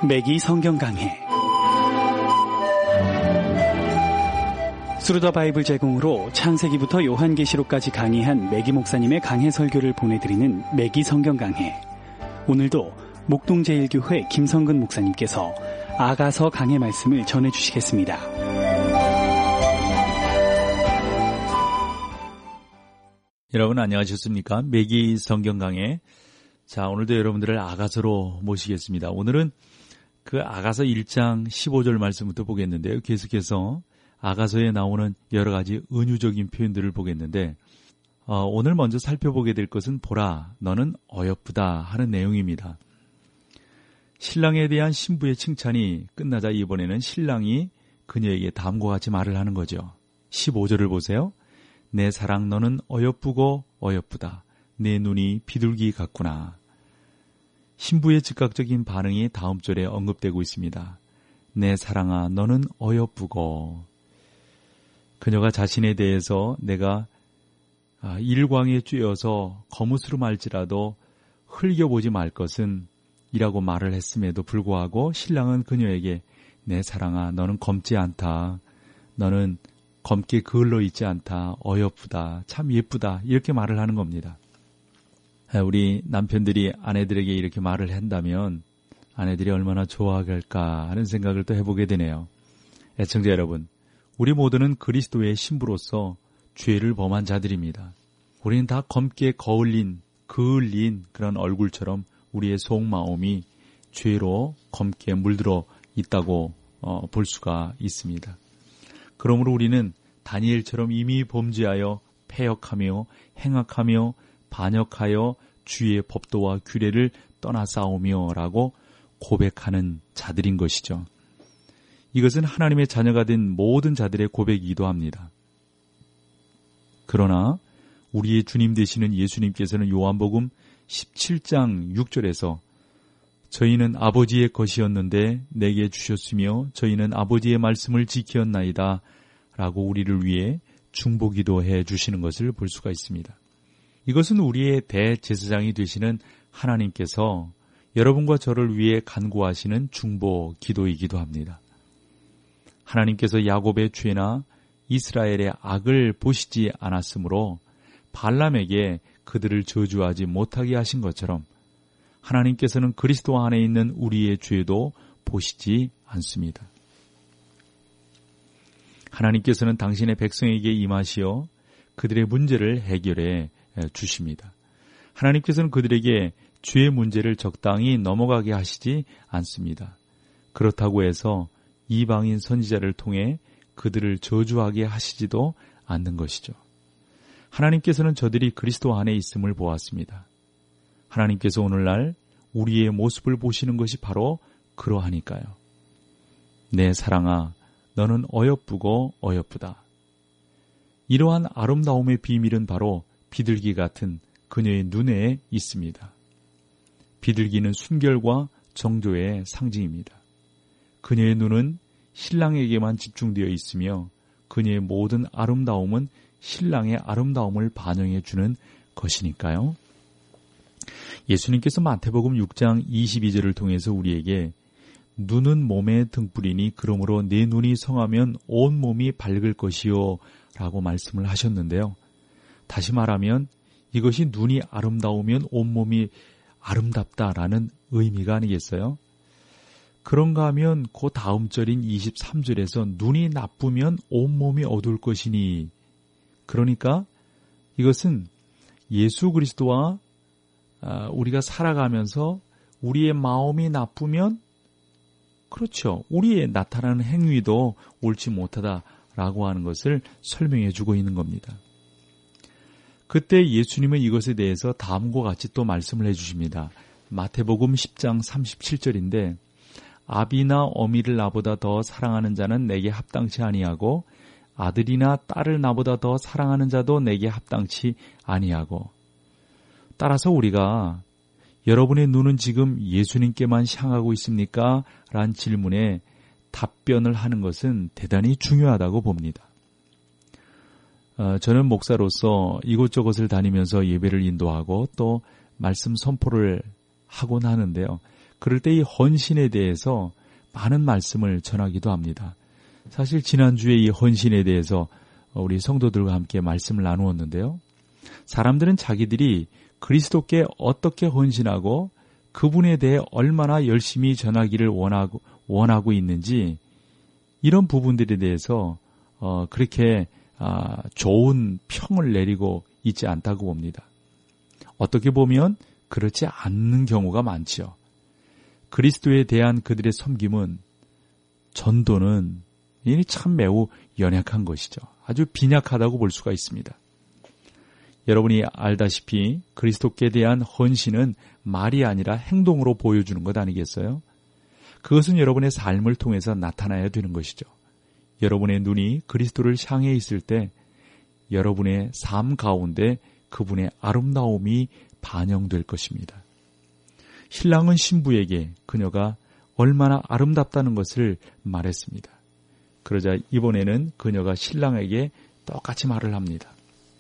매기 성경 강해. 스루더 바이블 제공으로 창세기부터 요한계시록까지 강의한 매기 목사님의 강해 설교를 보내드리는 매기 성경 강해. 오늘도 목동제일교회 김성근 목사님께서 아가서 강해 말씀을 전해주시겠습니다. 여러분 안녕하셨습니까? 매기 성경 강해. 자, 오늘도 여러분들을 아가서로 모시겠습니다. 오늘은 그 아가서 1장 15절 말씀부터 보겠는데요. 계속해서 아가서에 나오는 여러 가지 은유적인 표현들을 보겠는데 오늘 먼저 살펴보게 될 것은 보라, 너는 어여쁘다 하는 내용입니다. 신랑에 대한 신부의 칭찬이 끝나자 이번에는 신랑이 그녀에게 다음과 같이 말을 하는 거죠. 15절을 보세요. 내 사랑 너는 어여쁘고 어여쁘다. 내 눈이 비둘기 같구나. 신부의 즉각적인 반응이 다음 절에 언급되고 있습니다. 내 사랑아 너는 어여쁘고. 그녀가 자신에 대해서 내가 일광에 쬐어서 거무스름할지라도 흘겨보지 말 것은 이라고 말을 했음에도 불구하고 신랑은 그녀에게 내 사랑아 너는 검지 않다. 너는 검게 그을러 있지 않다. 어여쁘다. 참 예쁘다. 이렇게 말을 하는 겁니다. 우리 남편들이 아내들에게 이렇게 말을 한다면 아내들이 얼마나 좋아할까 하는 생각을 또 해보게 되네요. 애청자 여러분, 우리 모두는 그리스도의 신부로서 죄를 범한 자들입니다. 우리는 다 검게 그을린 그런 얼굴처럼 우리의 속마음이 죄로 검게 물들어 있다고 볼 수가 있습니다. 그러므로 우리는 다니엘처럼 이미 범죄하여 패역하며 행악하며 반역하여 주의 법도와 규례를 떠나 싸우며 라고 고백하는 자들인 것이죠. 이것은 하나님의 자녀가 된 모든 자들의 고백이기도 합니다. 그러나 우리의 주님 되시는 예수님께서는 요한복음 17장 6절에서 저희는 아버지의 것이었는데 내게 주셨으며 저희는 아버지의 말씀을 지켰나이다 라고 우리를 위해 중보기도 해 주시는 것을 볼 수가 있습니다. 이것은 우리의 대제사장이 되시는 하나님께서 여러분과 저를 위해 간구하시는 중보 기도이기도 합니다. 하나님께서 야곱의 죄나 이스라엘의 악을 보시지 않았으므로 발람에게 그들을 저주하지 못하게 하신 것처럼 하나님께서는 그리스도 안에 있는 우리의 죄도 보시지 않습니다. 하나님께서는 당신의 백성에게 임하시어 그들의 문제를 해결해 주십니다. 하나님께서는 그들에게 죄의 문제를 적당히 넘어가게 하시지 않습니다. 그렇다고 해서 이방인 선지자를 통해 그들을 저주하게 하시지도 않는 것이죠. 하나님께서는 저들이 그리스도 안에 있음을 보았습니다. 하나님께서 오늘날 우리의 모습을 보시는 것이 바로 그러하니까요. 내 사랑아, 너는 어여쁘고 어여쁘다. 이러한 아름다움의 비밀은 바로 비둘기 같은 그녀의 눈에 있습니다. 비둘기는 순결과 정조의 상징입니다. 그녀의 눈은 신랑에게만 집중되어 있으며 그녀의 모든 아름다움은 신랑의 아름다움을 반영해 주는 것이니까요. 예수님께서 마태복음 6장 22절을 통해서 우리에게 눈은 몸의 등불이니 그러므로 내 눈이 성하면 온 몸이 밝을 것이요 라고 말씀을 하셨는데요. 다시 말하면 이것이 눈이 아름다우면 온몸이 아름답다라는 의미가 아니겠어요? 그런가 하면 그 다음 절인 23절에서 눈이 나쁘면 온몸이 어두울 것이니, 그러니까 이것은 예수 그리스도와 우리가 살아가면서 우리의 마음이 나쁘면 그렇죠. 우리의 나타나는 행위도 옳지 못하다라고 하는 것을 설명해 주고 있는 겁니다. 그때 예수님은 이것에 대해서 다음과 같이 또 말씀을 해주십니다. 마태복음 10장 37절인데 아비나 어미를 나보다 더 사랑하는 자는 내게 합당치 아니하고 아들이나 딸을 나보다 더 사랑하는 자도 내게 합당치 아니하고. 따라서 우리가 여러분의 눈은 지금 예수님께만 향하고 있습니까? 라는 질문에 답변을 하는 것은 대단히 중요하다고 봅니다. 저는 목사로서 이곳저곳을 다니면서 예배를 인도하고 또 말씀 선포를 하곤 하는데요. 그럴 때 이 헌신에 대해서 많은 말씀을 전하기도 합니다. 사실 지난주에 이 헌신에 대해서 우리 성도들과 함께 말씀을 나누었는데요. 사람들은 자기들이 그리스도께 어떻게 헌신하고 그분에 대해 얼마나 열심히 전하기를 원하고 있는지 이런 부분들에 대해서 그렇게 좋은 평을 내리고 있지 않다고 봅니다. 어떻게 보면 그렇지 않는 경우가 많죠. 그리스도에 대한 그들의 섬김은, 전도는 이니 참 매우 연약한 것이죠. 아주 빈약하다고 볼 수가 있습니다. 여러분이 알다시피 그리스도께 대한 헌신은 말이 아니라 행동으로 보여주는 것 아니겠어요? 그것은 여러분의 삶을 통해서 나타나야 되는 것이죠. 여러분의 눈이 그리스도를 향해 있을 때 여러분의 삶 가운데 그분의 아름다움이 반영될 것입니다. 신랑은 신부에게 그녀가 얼마나 아름답다는 것을 말했습니다. 그러자 이번에는 그녀가 신랑에게 똑같이 말을 합니다.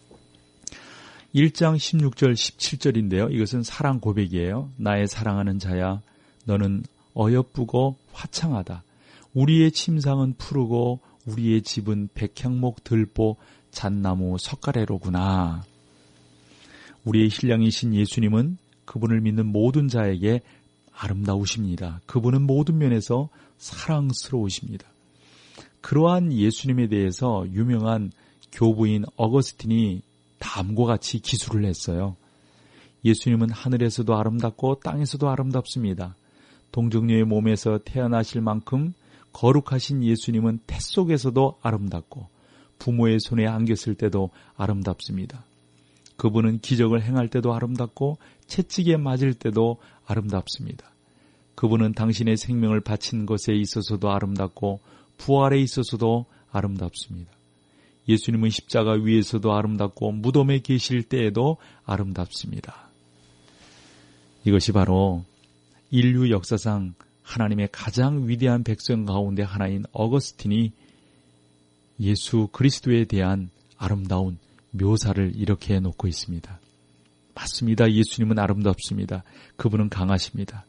1장 16절 17절인데요. 이것은 사랑 고백이에요. 나의 사랑하는 자야, 너는 어여쁘고 화창하다. 우리의 침상은 푸르고 우리의 집은 백향목 들보 잣나무 석가래로구나. 우리의 신랑이신 예수님은 그분을 믿는 모든 자에게 아름다우십니다. 그분은 모든 면에서 사랑스러우십니다. 그러한 예수님에 대해서 유명한 교부인 어거스틴이 다음과 같이 기술을 했어요. 예수님은 하늘에서도 아름답고 땅에서도 아름답습니다. 동정녀의 몸에서 태어나실 만큼 거룩하신 예수님은 태 속에서도 아름답고 부모의 손에 안겼을 때도 아름답습니다. 그분은 기적을 행할 때도 아름답고 채찍에 맞을 때도 아름답습니다. 그분은 당신의 생명을 바친 것에 있어서도 아름답고 부활에 있어서도 아름답습니다. 예수님은 십자가 위에서도 아름답고 무덤에 계실 때에도 아름답습니다. 이것이 바로 인류 역사상 하나님의 가장 위대한 백성 가운데 하나인 어거스틴이 예수 그리스도에 대한 아름다운 묘사를 이렇게 해놓고 있습니다. 맞습니다. 예수님은 아름답습니다. 그분은 강하십니다.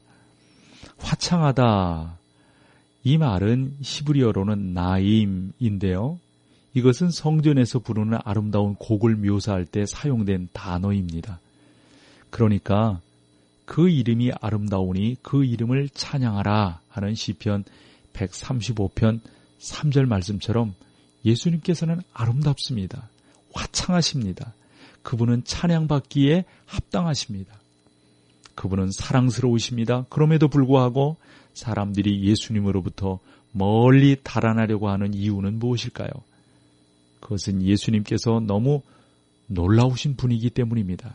화창하다. 이 말은 히브리어로는 나임인데요. 이것은 성전에서 부르는 아름다운 곡을 묘사할 때 사용된 단어입니다. 그러니까 그 이름이 아름다우니 그 이름을 찬양하라 하는 시편 135편 3절 말씀처럼 예수님께서는 아름답습니다. 화창하십니다. 그분은 찬양받기에 합당하십니다. 그분은 사랑스러우십니다. 그럼에도 불구하고 사람들이 예수님으로부터 멀리 달아나려고 하는 이유는 무엇일까요? 그것은 예수님께서 너무 놀라우신 분이기 때문입니다.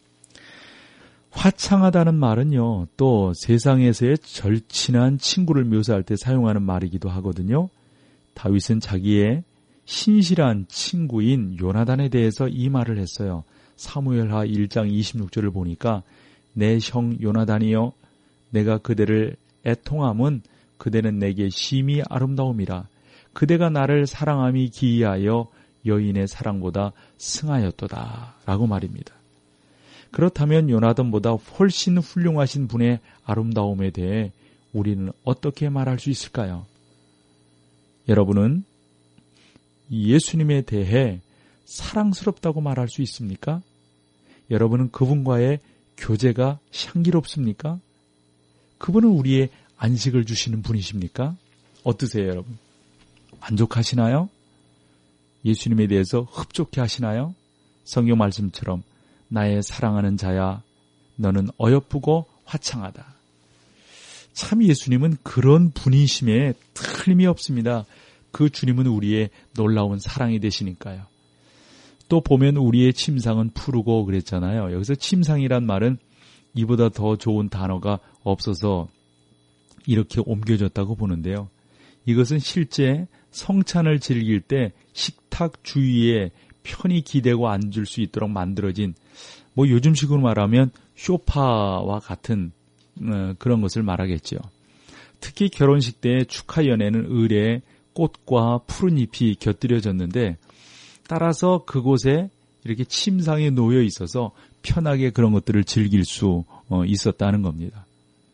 화창하다는 말은요, 또 세상에서의 절친한 친구를 묘사할 때 사용하는 말이기도 하거든요. 다윗은 자기의 신실한 친구인 요나단에 대해서 이 말을 했어요. 사무엘하 1장 26절을 보니까 내 형 요나단이여 내가 그대를 애통함은 그대는 내게 심히 아름다움이라. 그대가 나를 사랑함이 기이하여 여인의 사랑보다 승하였도다 라고 말입니다. 그렇다면 요나단보다 훨씬 훌륭하신 분의 아름다움에 대해 우리는 어떻게 말할 수 있을까요? 여러분은 예수님에 대해 사랑스럽다고 말할 수 있습니까? 여러분은 그분과의 교제가 향기롭습니까? 그분은 우리의 안식을 주시는 분이십니까? 어떠세요, 여러분? 만족하시나요? 예수님에 대해서 흡족해 하시나요? 성경 말씀처럼 나의 사랑하는 자야, 너는 어여쁘고 화창하다. 참 예수님은 그런 분이심에 틀림이 없습니다. 그 주님은 우리의 놀라운 사랑이 되시니까요. 또 보면 우리의 침상은 푸르고 그랬잖아요. 여기서 침상이란 말은 이보다 더 좋은 단어가 없어서 이렇게 옮겨졌다고 보는데요. 이것은 실제 성찬을 즐길 때 식탁 주위에 편히 기대고 앉을 수 있도록 만들어진 요즘식으로 말하면 소파와 같은 그런 것을 말하겠죠. 특히 결혼식 때 축하 연회는 의례에 꽃과 푸른 잎이 곁들여졌는데 따라서 그곳에 이렇게 침상에 놓여 있어서 편하게 그런 것들을 즐길 수 있었다는 겁니다.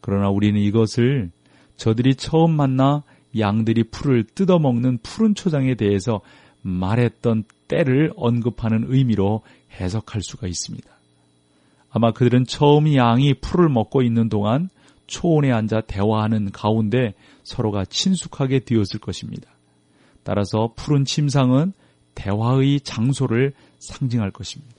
그러나 우리는 이것을 저들이 처음 만나 양들이 풀을 뜯어먹는 푸른 초장에 대해서 말했던 때를 언급하는 의미로 해석할 수가 있습니다. 아마 그들은 처음 양이 풀을 먹고 있는 동안 초원에 앉아 대화하는 가운데 서로가 친숙하게 되었을 것입니다. 따라서 푸른 침상은 대화의 장소를 상징할 것입니다.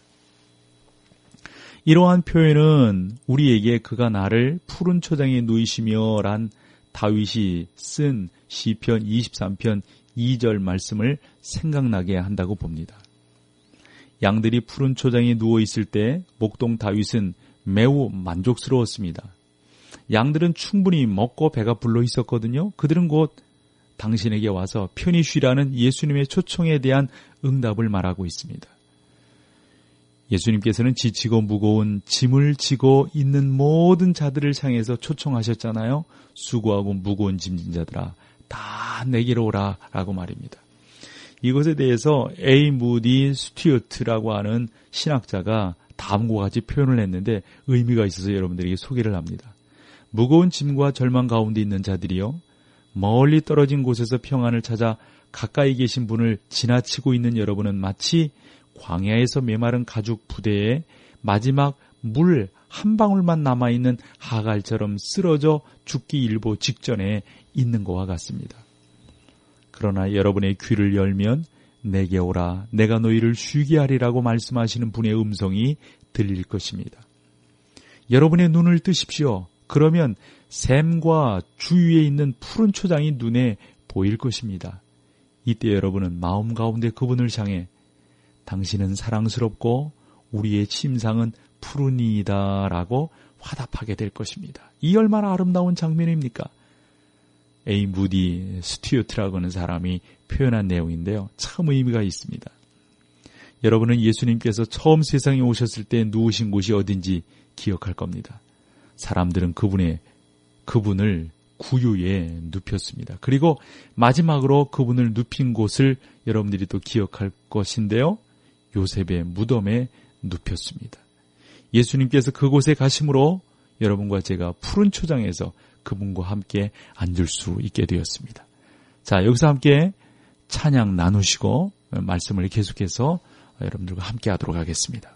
이러한 표현은 우리에게 그가 나를 푸른 초장에 누이시며 란 다윗이 쓴 시편 23편 2절 말씀을 생각나게 한다고 봅니다. 양들이 푸른 초장에 누워있을 때 목동 다윗은 매우 만족스러웠습니다. 양들은 충분히 먹고 배가 불러 있었거든요. 그들은 곧 당신에게 와서 편히 쉬라는 예수님의 초청에 대한 응답을 말하고 있습니다. 예수님께서는 지치고 무거운 짐을 지고 있는 모든 자들을 향해서 초청하셨잖아요. 수고하고 무거운 짐진 자들아 다 내게로 오라 라고 말입니다. 이것에 대해서 A. 무디 스튜어트라고 하는 신학자가 다음과 같이 표현을 했는데 의미가 있어서 여러분들에게 소개를 합니다. 무거운 짐과 절망 가운데 있는 자들이요, 멀리 떨어진 곳에서 평안을 찾아 가까이 계신 분을 지나치고 있는 여러분은 마치 광야에서 메마른 가죽 부대에 마지막 물 한 방울만 남아있는 하갈처럼 쓰러져 죽기 일보 직전에 있는 것과 같습니다. 그러나 여러분의 귀를 열면 내게 오라 내가 너희를 쉬게 하리라고 말씀하시는 분의 음성이 들릴 것입니다. 여러분의 눈을 뜨십시오. 그러면 샘과 주위에 있는 푸른 초장이 눈에 보일 것입니다. 이때 여러분은 마음 가운데 그분을 향해 당신은 사랑스럽고 우리의 침상은 푸르니이다 라고 화답하게 될 것입니다. 이 얼마나 아름다운 장면입니까? A. 무디 스튜어트라고 하는 사람이 표현한 내용인데요. 참 의미가 있습니다. 여러분은 예수님께서 처음 세상에 오셨을 때 누우신 곳이 어딘지 기억할 겁니다. 사람들은 그분을 구유에 눕혔습니다. 그리고 마지막으로 그분을 눕힌 곳을 여러분들이 또 기억할 것인데요. 요셉의 무덤에 눕혔습니다. 예수님께서 그곳에 가심으로 여러분과 제가 푸른 초장에서 그분과 함께 앉을 수 있게 되었습니다. 자, 여기서 함께 찬양 나누시고 말씀을 계속해서 여러분들과 함께 하도록 하겠습니다.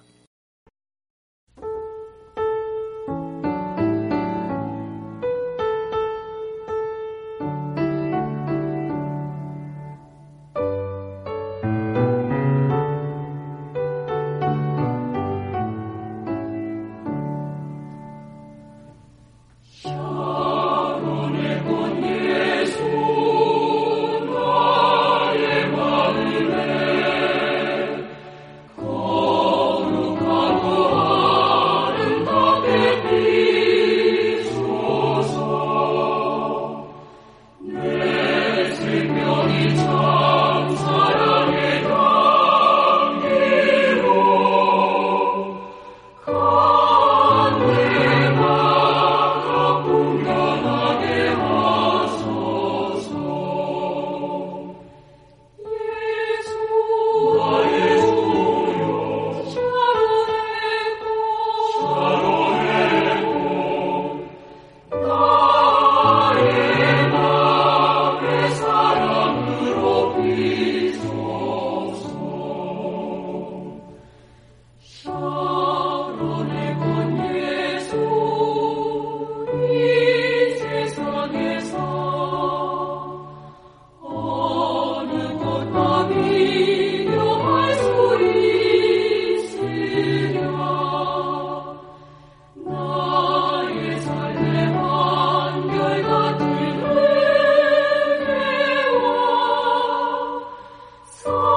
소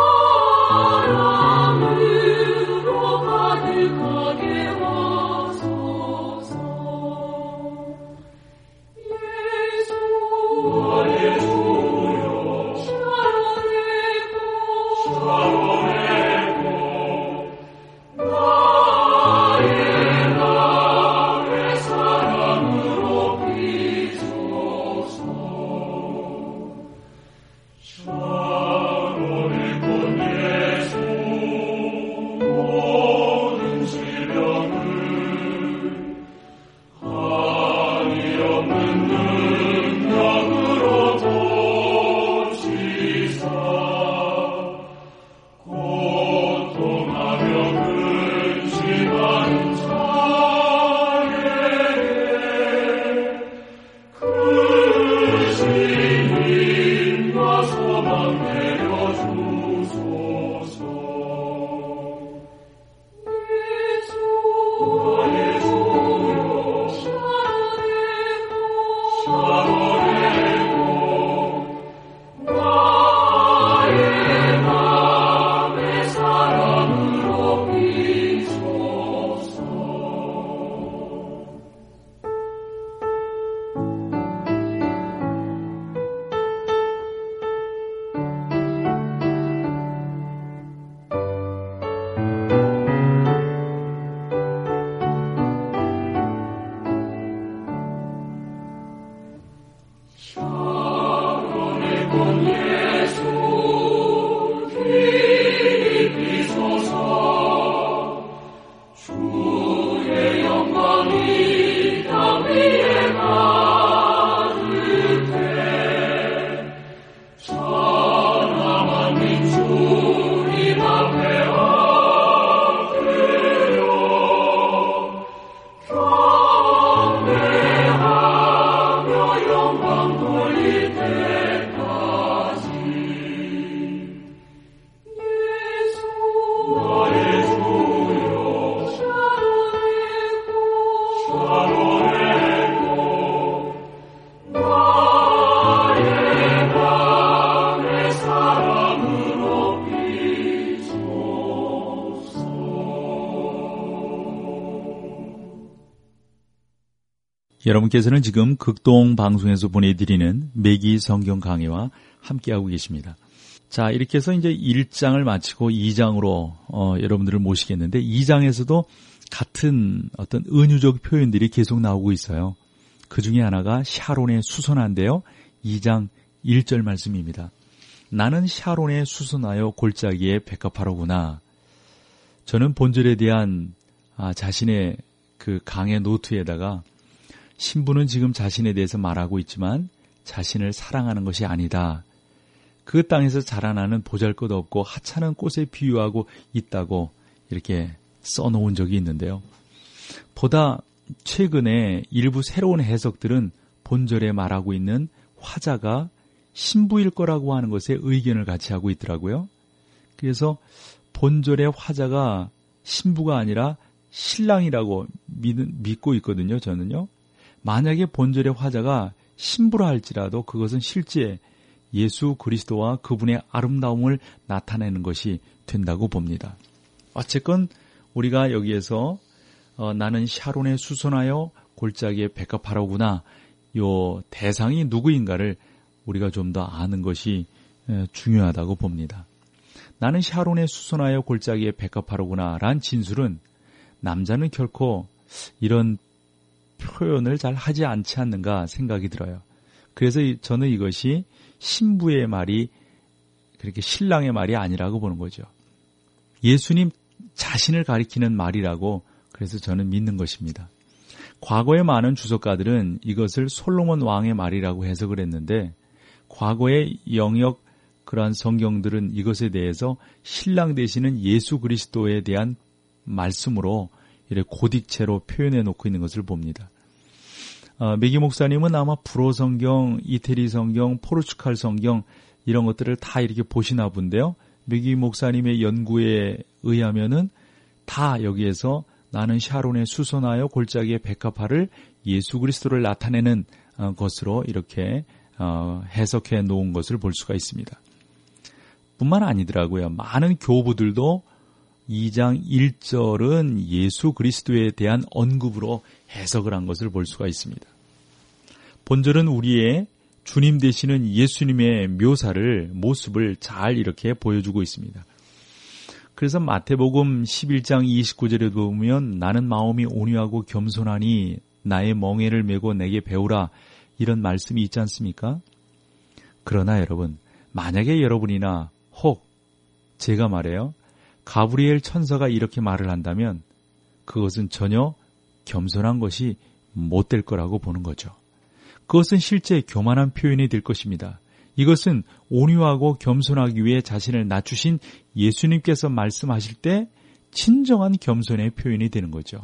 여러분께서는 지금 극동 방송에서 보내드리는 매기 성경 강해와 함께하고 계십니다. 자, 이렇게 해서 이제 1장을 마치고 2장으로 여러분들을 모시겠는데 2장에서도 같은 어떤 은유적 표현들이 계속 나오고 있어요. 그 중에 하나가 샤론의 수선화인데요. 2장 1절 말씀입니다. 나는 샤론의 수선하여 골짜기에 백합화로구나. 저는 본절에 대한 자신의 그 강의 노트에다가 신부는 지금 자신에 대해서 말하고 있지만 자신을 사랑하는 것이 아니다. 그 땅에서 자라나는 보잘것없고 하찮은 꽃에 비유하고 있다고 이렇게 써놓은 적이 있는데요. 보다 최근에 일부 새로운 해석들은 본절에 말하고 있는 화자가 신부일 거라고 하는 것에 의견을 같이 하고 있더라고요. 그래서 본절의 화자가 신부가 아니라 신랑이라고 믿고 있거든요, 저는요. 만약에 본절의 화자가 신부라 할지라도 그것은 실제 예수 그리스도와 그분의 아름다움을 나타내는 것이 된다고 봅니다. 어쨌건 우리가 여기에서 나는 샤론에 수선하여 골짜기에 백합화로구나, 요 대상이 누구인가를 우리가 좀 더 아는 것이 중요하다고 봅니다. 나는 샤론에 수선하여 골짜기에 백합화로구나 란 진술은 남자는 결코 이런 표현을 잘 하지 않지 않는가 생각이 들어요. 그래서 저는 이것이 신부의 말이 그렇게 신랑의 말이 아니라고 보는 거죠. 예수님 자신을 가리키는 말이라고 그래서 저는 믿는 것입니다. 과거의 많은 주석가들은 이것을 솔로몬 왕의 말이라고 해석을 했는데 과거의 영역 그러한 성경들은 이것에 대해서 신랑 되시는 예수 그리스도에 대한 말씀으로 이렇게 고딕체로 표현해 놓고 있는 것을 봅니다. 매기 목사님은 아마 불어 성경, 이태리 성경, 포르투갈 성경 이런 것들을 다 이렇게 보시나 본데요. 매기 목사님의 연구에 의하면은 다 여기에서 나는 샤론에 수선하여 골짜기에 백합화를 예수 그리스도를 나타내는 것으로 이렇게 해석해 놓은 것을 볼 수가 있습니다. 뿐만 아니더라고요. 많은 교부들도 2장 1절은 예수 그리스도에 대한 언급으로 해석을 한 것을 볼 수가 있습니다. 본절은 우리의 주님 되시는 예수님의 묘사를, 모습을 잘 이렇게 보여주고 있습니다. 그래서 마태복음 11장 29절에 보면 나는 마음이 온유하고 겸손하니 나의 멍에를 메고 내게 배우라 이런 말씀이 있지 않습니까? 그러나 여러분, 만약에 여러분이나 혹 제가 말해요. 가브리엘 천사가 이렇게 말을 한다면 그것은 전혀 겸손한 것이 못 될 거라고 보는 거죠. 그것은 실제 교만한 표현이 될 것입니다. 이것은 온유하고 겸손하기 위해 자신을 낮추신 예수님께서 말씀하실 때 진정한 겸손의 표현이 되는 거죠.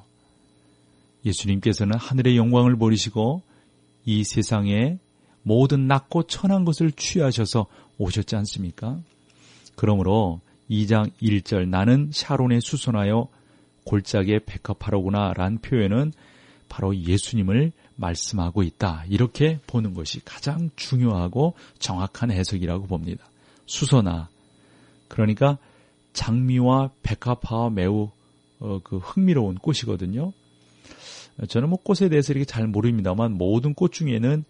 예수님께서는 하늘의 영광을 버리시고 이 세상에 모든 낮고 천한 것을 취하셔서 오셨지 않습니까? 그러므로 2장 1절 나는 샤론에 수선하여 골짜기에 백합하로구나 라는 표현은 바로 예수님을 말씀하고 있다. 이렇게 보는 것이 가장 중요하고 정확한 해석이라고 봅니다. 수선화. 그러니까 장미와 백합화와 매우 흥미로운 꽃이거든요. 저는 꽃에 대해서 이렇게 잘 모릅니다만 모든 꽃 중에는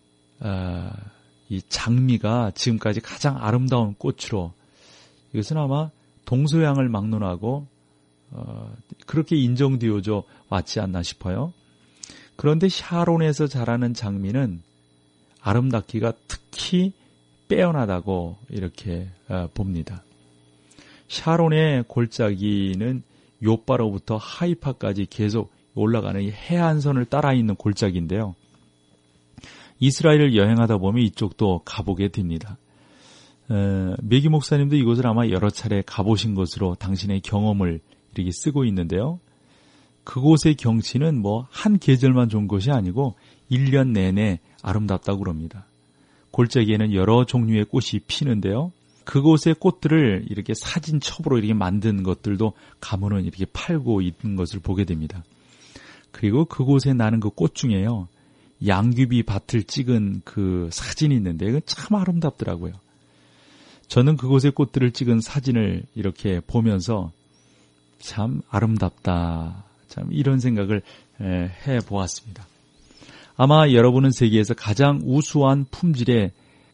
이 장미가 지금까지 가장 아름다운 꽃으로 이것은 아마 동서양을 막론하고 그렇게 인정되어져 왔지 않나 싶어요. 그런데 샤론에서 자라는 장미는 아름답기가 특히 빼어나다고 이렇게 봅니다. 샤론의 골짜기는 요바로부터 하이파까지 계속 올라가는 이 해안선을 따라 있는 골짜기인데요. 이스라엘을 여행하다 보면 이쪽도 가보게 됩니다. 메기 목사님도 이곳을 아마 여러 차례 가보신 것으로 당신의 경험을 이렇게 쓰고 있는데요. 그곳의 경치는 한 계절만 좋은 것이 아니고 1년 내내 아름답다고 그럽니다. 골짜기에는 여러 종류의 꽃이 피는데요. 그곳의 꽃들을 이렇게 사진첩으로 이렇게 만든 것들도 가면은 이렇게 팔고 있는 것을 보게 됩니다. 그리고 그곳에 나는 그 꽃 중에요. 양귀비 밭을 찍은 그 사진이 있는데 이건 참 아름답더라고요. 저는 그곳의 꽃들을 찍은 사진을 이렇게 보면서 참 아름답다. 참 이런 생각을 해보았습니다. 아마 여러분은 세계에서 가장 우수한 품질의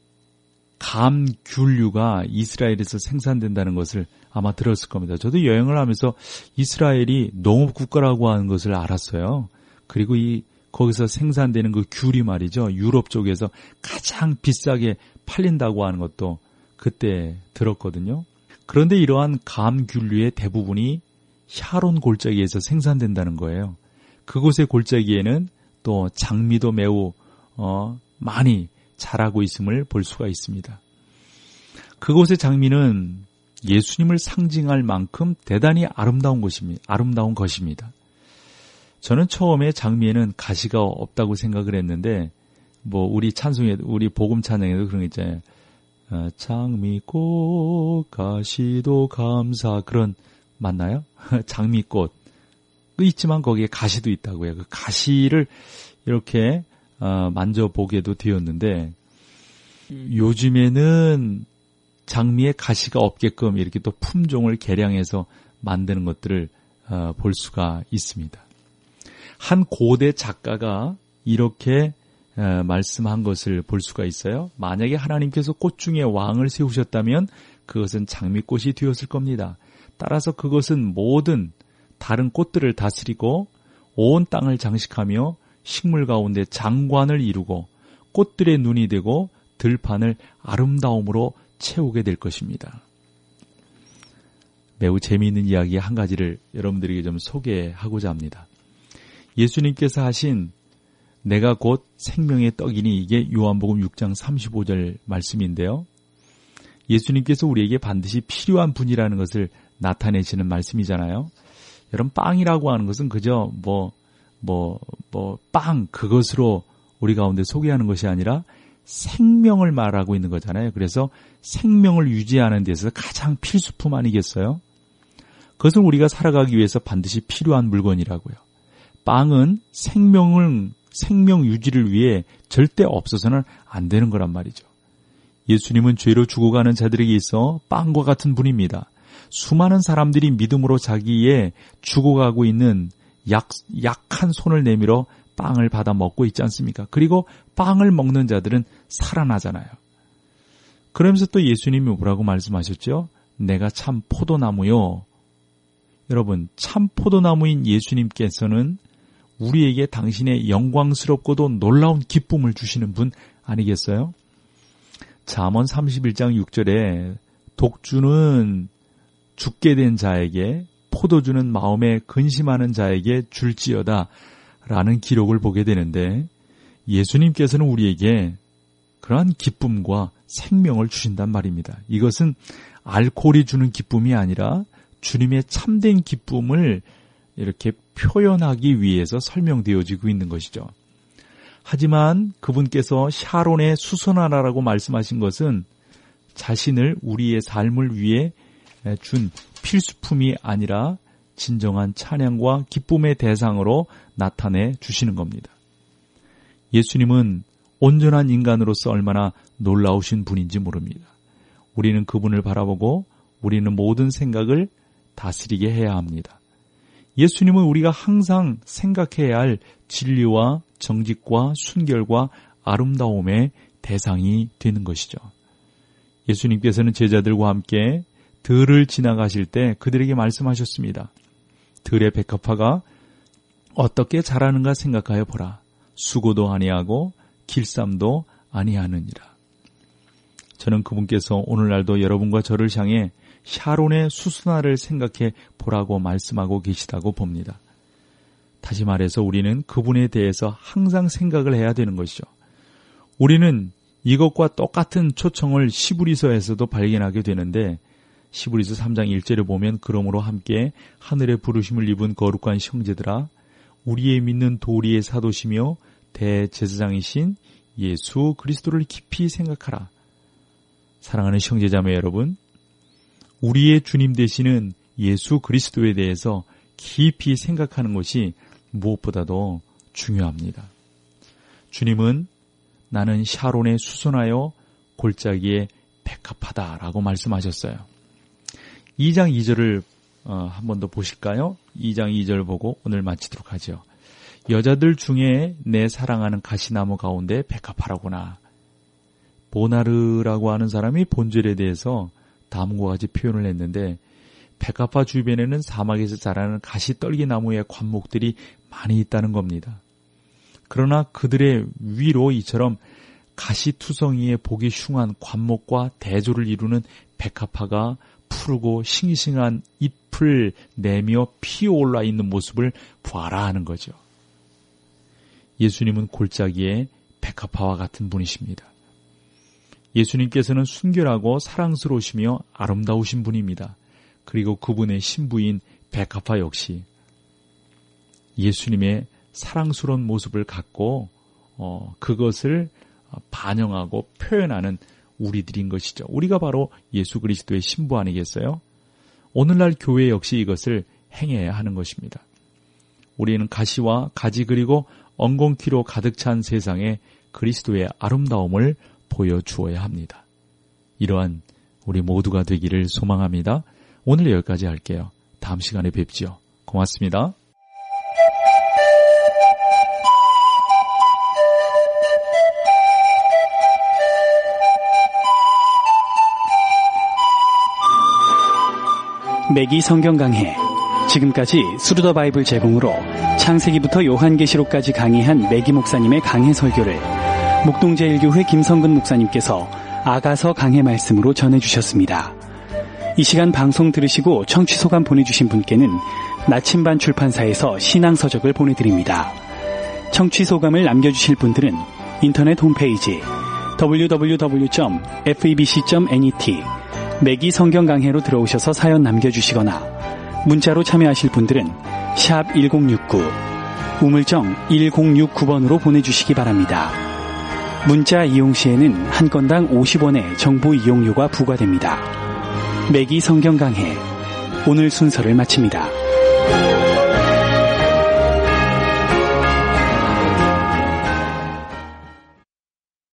감귤류가 이스라엘에서 생산된다는 것을 아마 들었을 겁니다. 저도 여행을 하면서 이스라엘이 농업 국가라고 하는 것을 알았어요. 그리고 거기서 생산되는 그 귤이 말이죠. 유럽 쪽에서 가장 비싸게 팔린다고 하는 것도 그때 들었거든요. 그런데 이러한 감귤류의 대부분이 샤론 골짜기에서 생산된다는 거예요. 그곳의 골짜기에는 또 장미도 매우 많이 자라고 있음을 볼 수가 있습니다. 그곳의 장미는 예수님을 상징할 만큼 대단히 아름다운 것입니다. 저는 처음에 장미에는 가시가 없다고 생각을 했는데, 우리 복음 찬양에도 그런 거 있잖아요. 장미꽃, 가시도 감사, 맞나요? 장미꽃. 있지만 거기에 가시도 있다고요. 그 가시를 이렇게 만져보게도 되었는데, 요즘에는 장미에 가시가 없게끔 이렇게 또 품종을 개량해서 만드는 것들을 볼 수가 있습니다. 한 고대 작가가 이렇게 말씀한 것을 볼 수가 있어요. 만약에 하나님께서 꽃 중에 왕을 세우셨다면 그것은 장미꽃이 되었을 겁니다. 따라서 그것은 모든 다른 꽃들을 다스리고 온 땅을 장식하며 식물 가운데 장관을 이루고 꽃들의 눈이 되고 들판을 아름다움으로 채우게 될 것입니다. 매우 재미있는 이야기 한 가지를 여러분들에게 좀 소개하고자 합니다. 예수님께서 하신 내가 곧 생명의 떡이니 이게 요한복음 6장 35절 말씀인데요. 예수님께서 우리에게 반드시 필요한 분이라는 것을 나타내시는 말씀이잖아요. 여러분 빵이라고 하는 것은 그저 빵 그것으로 우리 가운데 소개하는 것이 아니라 생명을 말하고 있는 거잖아요. 그래서 생명을 유지하는 데서 가장 필수품 아니겠어요? 그것은 우리가 살아가기 위해서 반드시 필요한 물건이라고요. 빵은 생명 유지를 위해 절대 없어서는 안 되는 거란 말이죠. 예수님은 죄로 죽어가는 자들에게 있어 빵과 같은 분입니다. 수많은 사람들이 믿음으로 자기의 죽어가고 있는 약한 손을 내밀어 빵을 받아 먹고 있지 않습니까? 그리고 빵을 먹는 자들은 살아나잖아요. 그러면서 또 예수님이 뭐라고 말씀하셨죠? 내가 참 포도나무요. 여러분, 참 포도나무인 예수님께서는 우리에게 당신의 영광스럽고도 놀라운 기쁨을 주시는 분 아니겠어요? 잠언 31장 6절에 독주는 죽게 된 자에게 포도주는 마음에 근심하는 자에게 줄지어다 라는 기록을 보게 되는데 예수님께서는 우리에게 그러한 기쁨과 생명을 주신단 말입니다. 이것은 알코올이 주는 기쁨이 아니라 주님의 참된 기쁨을 이렇게 표현하기 위해서 설명되어지고 있는 것이죠. 하지만 그분께서 샤론의 수선화라고 말씀하신 것은 자신을 우리의 삶을 위해 준 필수품이 아니라 진정한 찬양과 기쁨의 대상으로 나타내 주시는 겁니다. 예수님은 온전한 인간으로서 얼마나 놀라우신 분인지 모릅니다. 우리는 그분을 바라보고 우리는 모든 생각을 다스리게 해야 합니다. 예수님은 우리가 항상 생각해야 할 진리와 정직과 순결과 아름다움의 대상이 되는 것이죠. 예수님께서는 제자들과 함께 들을 지나가실 때 그들에게 말씀하셨습니다. 들의 백합화가 어떻게 자라는가 생각하여 보라. 수고도 아니하고 길쌈도 아니하느니라. 저는 그분께서 오늘날도 여러분과 저를 향해 샤론의 수수나를 생각해 보라고 말씀하고 계시다고 봅니다. 다시 말해서 우리는 그분에 대해서 항상 생각을 해야 되는 것이죠. 우리는 이것과 똑같은 초청을 시브리서에서도 발견하게 되는데 시브리서 3장 1절에 보면 그러므로 함께 하늘의 부르심을 입은 거룩한 형제들아 우리의 믿는 도리의 사도시며 대제사장이신 예수 그리스도를 깊이 생각하라. 사랑하는 형제자매 여러분, 우리의 주님 되시는 예수 그리스도에 대해서 깊이 생각하는 것이 무엇보다도 중요합니다. 주님은 나는 샤론에 수선하여 골짜기에 백합하다라고 말씀하셨어요. 2장 2절을 한 번 더 보실까요? 2장 2절 보고 오늘 마치도록 하죠. 여자들 중에 내 사랑하는 가시나무 가운데 백합하라구나. 보나르라고 하는 사람이 본절에 대해서 다음과 같이 표현을 했는데 백합화 주변에는 사막에서 자라는 가시떨기나무의 관목들이 많이 있다는 겁니다. 그러나 그들의 위로 이처럼 가시투성이에 보기 흉한 관목과 대조를 이루는 백합화가 푸르고 싱싱한 잎을 내며 피어올라 있는 모습을 보아라 하는 거죠. 예수님은 골짜기에 백합화와 같은 분이십니다. 예수님께서는 순결하고 사랑스러우시며 아름다우신 분입니다. 그리고 그분의 신부인 백합화 역시 예수님의 사랑스러운 모습을 갖고 그것을 반영하고 표현하는 우리들인 것이죠. 우리가 바로 예수 그리스도의 신부 아니겠어요? 오늘날 교회 역시 이것을 행해야 하는 것입니다. 우리는 가시와 가지 그리고 엉겅퀴로 가득 찬 세상에 그리스도의 아름다움을 보여주어야 합니다. 이러한 우리 모두가 되기를 소망합니다. 오늘 여기까지 할게요. 다음 시간에 뵙지요. 고맙습니다. 매기 성경 강해. 지금까지 스루더 바이블 제공으로 창세기부터 요한계시록까지 강의한 매기 목사님의 강해 설교를 목동제일교회 김성근 목사님께서 아가서 강해 말씀으로 전해주셨습니다. 이 시간 방송 들으시고 청취 소감 보내주신 분께는 나침반 출판사에서 신앙서적을 보내드립니다. 청취 소감을 남겨주실 분들은 인터넷 홈페이지 www.febc.net 매기 성경 강해로 들어오셔서 사연 남겨주시거나 문자로 참여하실 분들은 샵 1069 우물정 1069번으로 보내주시기 바랍니다. 문자 이용 시에는 한 건당 50원의 정보 이용료가 부과됩니다. 매기 성경 강해 오늘 순서를 마칩니다.